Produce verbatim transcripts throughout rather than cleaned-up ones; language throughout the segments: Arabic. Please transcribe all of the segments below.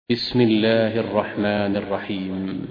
بسم الله الرحمن الرحيم.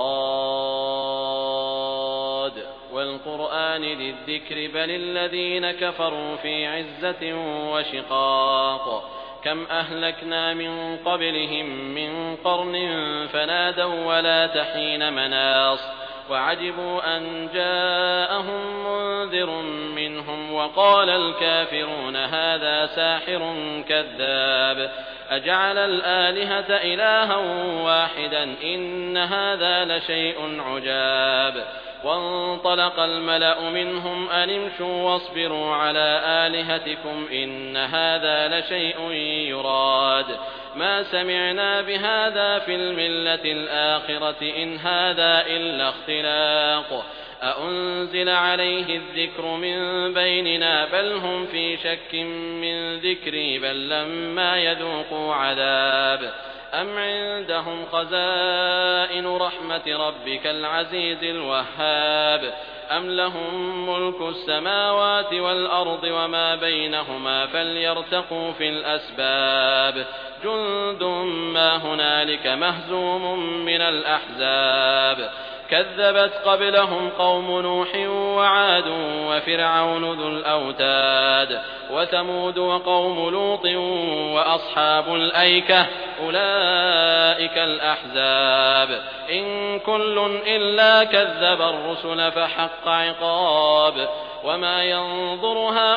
صاد والقرآن ذي الذكر بل الذين كفروا في عزة وشقاق كم أهلكنا من قبلهم من قرن فنادوا ولا تحين مناص وعجبوا أن جاءهم منذر منهم وقال الكافرون هذا ساحر كذاب أجعل الآلهة إلها واحدا إن هذا لشيء عجاب وانطلق الملأ منهم أن امشوا واصبروا على آلهتكم إن هذا لشيء يراد ما سمعنا بهذا في الملة الآخرة إن هذا إلا اختلاق أأنزل عليه الذكر من بيننا بل هم في شك من ذكري بل لما يذوقوا عذاب أم عندهم خزائن رحمة ربك العزيز الوهاب أم لهم ملك السماوات والأرض وما بينهما فليرتقوا في الأسباب جند ما هنالك مهزوم من الأحزاب كذبت قبلهم قوم نوح وعاد وفرعون ذو الأوتاد وثمود وقوم لوط وأصحاب الأيكة أولئك الأحزاب إن كل إلا كذب الرسل فحق عقاب وما ينظر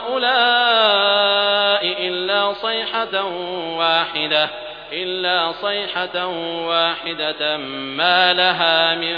هؤلاء إلا صيحة واحدة إلا صيحة واحدة ما لها من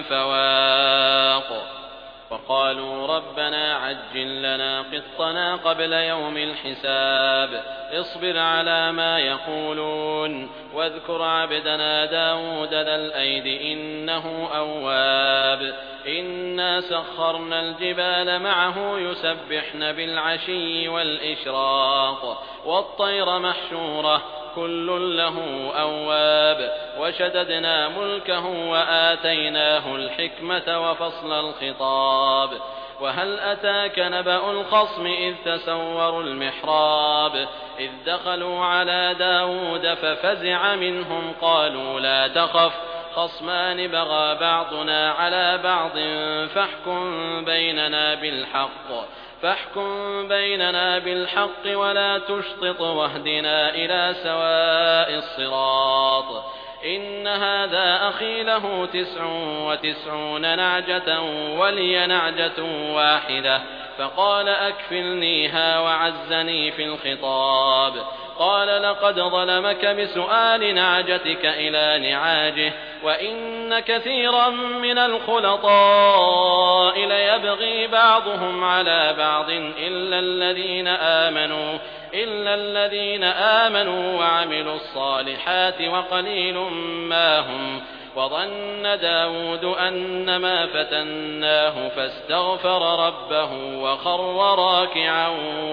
فواق وقالوا ربنا عجل لنا قطنا قبل يوم الحساب اصبر على ما يقولون واذكر عبدنا داود ذا الأيد إنه أواب إنا سخرنا الجبال معه يسبحن بالعشي والإشراق والطير محشورة كل له أواب وشددنا ملكه وآتيناه الحكمة وفصل الخطاب وهل أتاك نبأ الخصم إذ تسوروا المحراب إذ دخلوا على داود ففزع منهم قالوا لا تخف خصمان بغى بعضنا على بعض فاحكم بيننا بالحق فاحكم بيننا بالحق ولا تشطط واهدنا إلى سواء الصراط إن هذا أخي له تسع وتسعون نعجة ولي نعجة واحدة فقال أكفلنيها وعزني في الخطاب قال لقد ظلمك بسؤال نعجتك إلى نعاجه وإن كثيرا من الخلطاء ليبغي بعضهم على بعض إلا الذين آمنوا إلا الذين آمنوا وعملوا الصالحات وقليل ما هم وظن داود أنما فتناه فاستغفر ربه وخر راكعا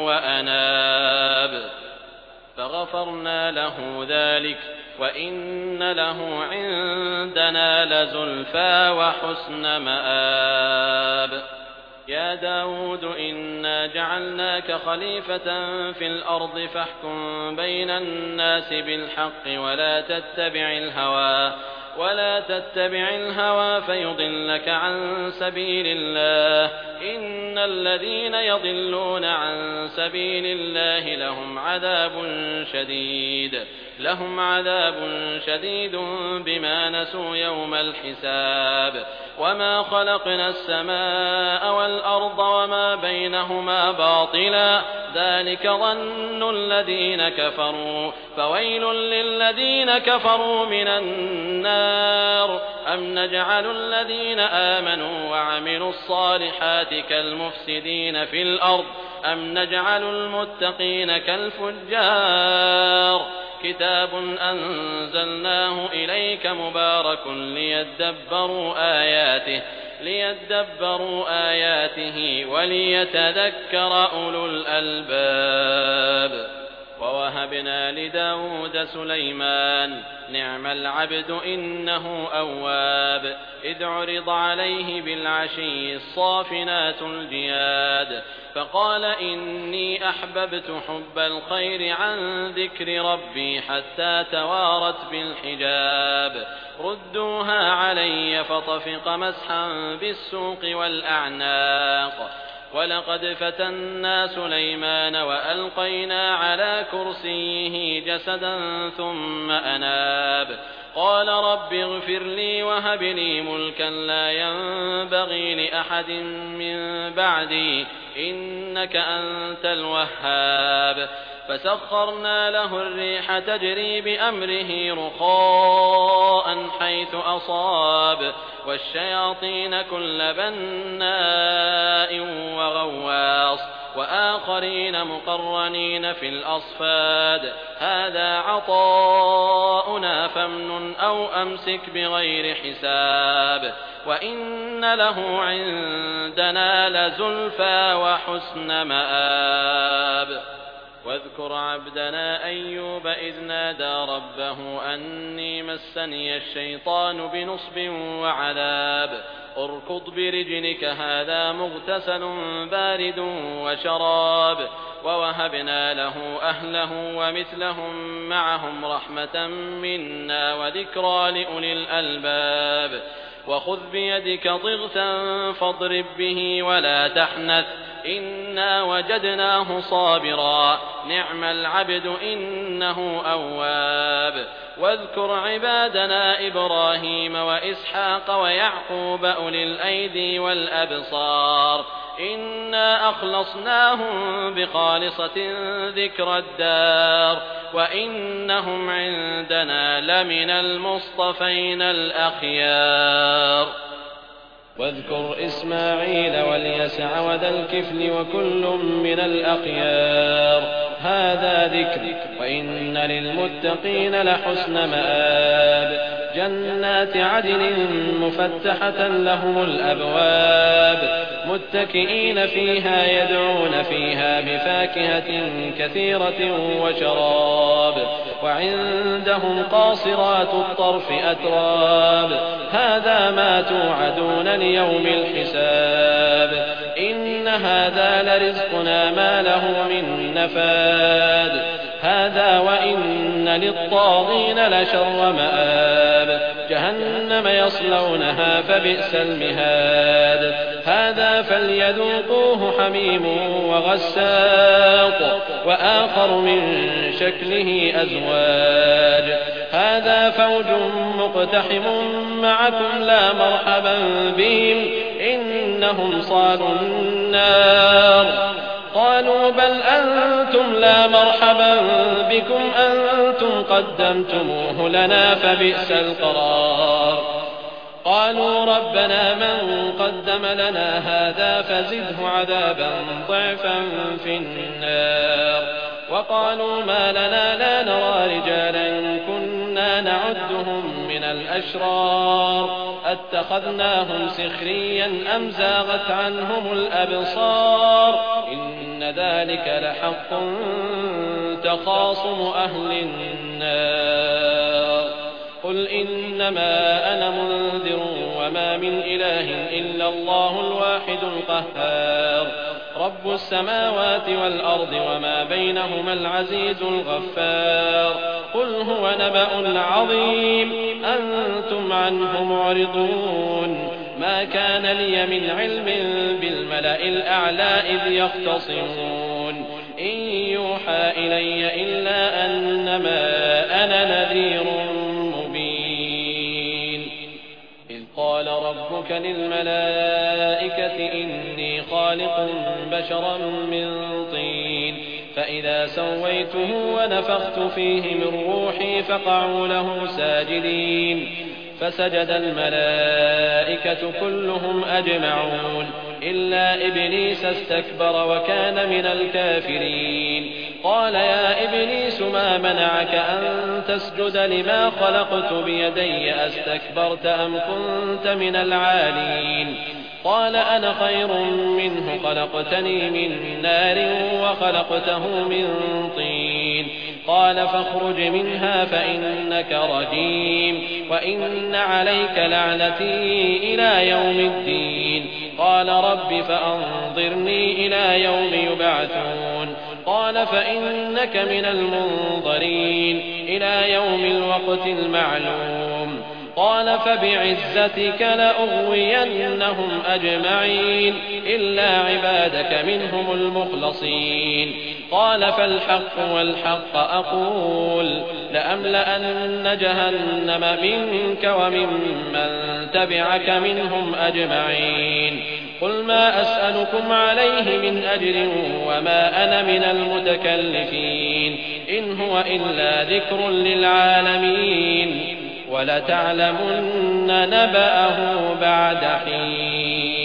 وأناب فغفرنا له ذلك وإن له عندنا لزلفى وحسن مآب يا داود إنا جعلناك خليفة في الأرض فاحكم بين الناس بالحق ولا تتبع الهوى ولا تتبع الهوى فيضلك عن سبيل الله إن الذين يضلون عن سبيل الله لهم عذاب شديد لهم عذاب شديد بما نسوا يوم الحساب وما خلقنا السماء والأرض وما بينهما باطلا ذلك ظن الذين كفروا فويل للذين كفروا من النار أم نجعل الذين آمنوا وعملوا الصالحات كالمفسدين في الأرض أم نجعل المتقين كالفجار كتاب أنزلناه إليك مبارك ليدبروا آياته ليدبروا آياته وليتذكر أولو الألباب ووهبنا لداود سليمان نعم العبد إنه أواب إذ عرض عليه بالعشي الصافنات الجياد فقال إني أحببت حب الخير عن ذكر ربي حتى توارت بالحجاب ردوها علي فطفق مسحا بالسوق والأعناق ولقد فتنا سليمان وألقينا على كرسيه جسدا ثم أناب قال رب اغفر لي وهب لي ملكا لا ينبغي لأحد من بعدي إنك أنت الوهاب فسخرنا له الريح تجري بأمره رخاء حيث أصاب والشياطين كل بناء وغواص وآخرين مقرنين في الأصفاد هذا عطاؤنا فامنن أو أمسك بغير حساب وإن له عندنا لزلفى وحسن مآب واذكر عبدنا أيوب إذ نادى ربه أني مسني الشيطان بنصب وعذاب اركض برجلك هذا مغتسل بارد وشراب ووهبنا له أهله ومثلهم معهم رحمة منا وذكرى لأولي الألباب وخذ بيدك ضغثا فاضرب به ولا تحنث إنا وجدناه صابرا نعم العبد إنه أواب واذكر عبادنا إبراهيم وإسحاق ويعقوب أولي الأيدي والأبصار إنا أخلصناهم بخالصة ذكر الدار وإنهم عندنا لمن المصطفين الأخيار واذكر إسماعيل واليسع وذا الكفل وكل من الأخيار هذا ذكر وإن للمتقين لحسن مآب جنات عدن مفتحة لهم الأبواب متكئين فيها يدعون فيها بفاكهة كثيرة وشراب وعندهم قاصرات الطرف أتراب هذا ما توعدون ليوم الحساب إن هذا لرزقنا ما له من نفاد هذا وإن للطاغين لشر مآب جهنم يصلونها فبئس المهاد هذا فليذوقوه حميم وغساق وآخر من شكله أزواج هذا فوج مقتحم معكم لا مرحبا بهم إنهم صالوا النار قالوا بل أنتم لا مرحبا بكم أنتم قدمتموه لنا فبئس القرار قالوا ربنا من قدم لنا هذا فزده عذابا ضعفا في النار وقالوا ما لنا لا نرى رجالا كنا نعدهم من الأشرار أتخذناهم سخريا أم زاغت عنهم الأبصار إن ذلك لحق تخاصم أهل النار قل إنما أنا منذر وما من إله إلا الله الواحد القهار رب السماوات والأرض وما بينهما العزيز الغفار قل هو نبأ عظيم أنتم عنه معرضون ما كان لي من علم بالملأ الأعلى إذ يختصمون إن يوحى إلي إلا أنما أنا نذير مبين إذ قال ربك للملائكة إني خالق بشرا من طين فإذا سويته ونفخت فيه من روحي فقعوا له ساجدين فسجد الملائكة كلهم أجمعون إلا إبليس استكبر وكان من الكافرين قال يا إبليس ما منعك أن تسجد لما خلقت بيدي أستكبرت أم كنت من العالين قال أنا خير منه خلقتني من نار وخلقته من طين قال فاخرج منها فإنك رجيم وإن عليك لعنتي إلى يوم الدين قال رب فأنظرني إلى يوم يبعثون قال فإنك من المنظرين إلى يوم الوقت المعلوم قال فبعزتك لأغوينهم أجمعين إلا عبادك منهم المخلصين قال فالحق والحق أقول لأملأن جهنم منك وممن تبعك منهم أجمعين قل ما أسألكم عليه من أجر وما أنا من المتكلفين إن هو إلا ذكر للعالمين ولتعلمن نبأه بعد حين